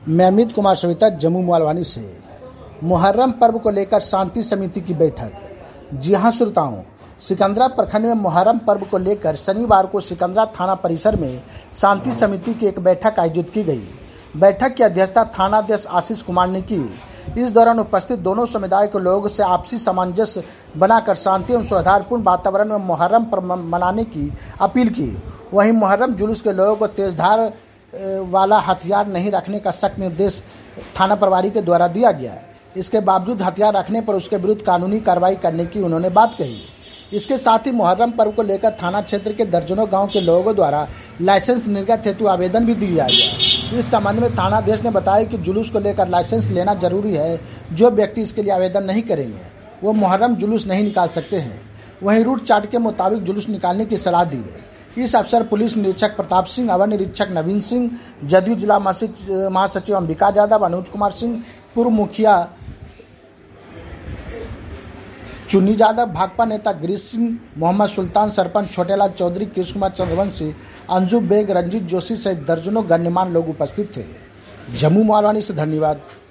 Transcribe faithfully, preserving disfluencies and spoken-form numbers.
मैं अमित कुमार सविता जम्मू मालवानी से। मुहर्रम पर्व को लेकर शांति समिति की बैठक। जी हां श्रोताओं, सिकंदरा प्रखंड में मुहर्रम पर्व को लेकर शनिवार को सिकंदरा थाना परिसर में शांति समिति की एक बैठक आयोजित की गई। बैठक की अध्यक्षता थानाध्यक्ष आशीष कुमार ने की। इस दौरान उपस्थित दोनों समुदाय के लोगों से आपसी सामंजस्य बनाकर शांति एवं सौहार्दपूर्ण वातावरण में मुहर्रम पर्व मनाने की अपील की। वहीं मुहर्रम जुलूस के लोगों को तेजधार वाला हथियार नहीं रखने का सख्त निर्देश थाना प्रभारी के द्वारा दिया गया है। इसके बावजूद हथियार रखने पर उसके विरुद्ध कानूनी कार्रवाई करने की उन्होंने बात कही। इसके साथ ही मुहर्रम पर्व को लेकर थाना क्षेत्र के दर्जनों गांव के लोगों द्वारा लाइसेंस निर्गत हेतु आवेदन भी दिया गया। इस संबंध में थानाध्यक्ष ने बताया कि जुलूस को लेकर लाइसेंस लेना जरूरी है। जो व्यक्ति इसके लिए आवेदन नहीं करेंगे वो मुहर्रम जुलूस नहीं निकाल सकते हैं। वहीं रूट चार्ट के मुताबिक जुलूस निकालने की सलाह दी है। इस अवसर पुलिस निरीक्षक प्रताप सिंह, अवर निरीक्षक नवीन सिंह, जदयू जिला महासचिव अंबिका यादव, अनुज कुमार सिंह, पूर्व मुखिया चुन्नी यादव, भाकपा नेता गिरीश सिंह, मोहम्मद सुल्तान, सरपंच छोटेलाल चौधरी, कृष्ण कुमार चंद्रवंशी, अंजू बेग, रंजीत जोशी सहित दर्जनों गणमान्य लोग उपस्थित थे। जम्मू मालवानी से धन्यवाद।